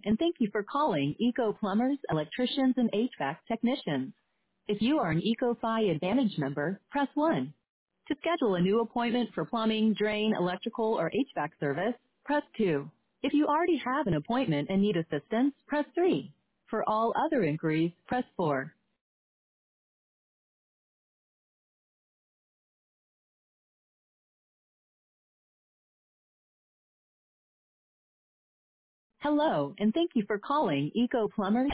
and thank you for calling Eco Plumbers, Electricians, and HVAC Technicians. If you are an EcoFi Advantage member, press 1. To schedule a new appointment for plumbing, drain, electrical, or HVAC service, press 2. If you already have an appointment and need assistance, press 3. For all other inquiries, press 4. Hello, and thank you for calling Eco Plumbers.